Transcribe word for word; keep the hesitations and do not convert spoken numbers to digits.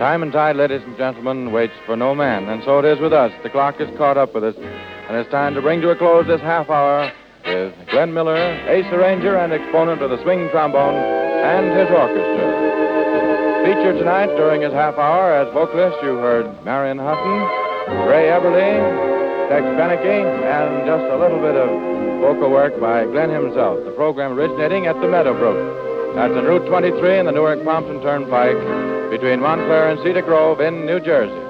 Time and tide, ladies and gentlemen, waits for no man, and so it is with us. The clock is caught up with us, and it's time to bring to a close this half hour with Glenn Miller, ace arranger and exponent of the swing trombone, and his orchestra. Featured tonight during his half hour as vocalist, you heard Marion Hutton, Ray Eberly, Tex Beneke, and just a little bit of vocal work by Glenn himself. The program originating at the Meadowbrook. That's on Route twenty-three in the Newark-Pompton Turnpike between Montclair and Cedar Grove in New Jersey.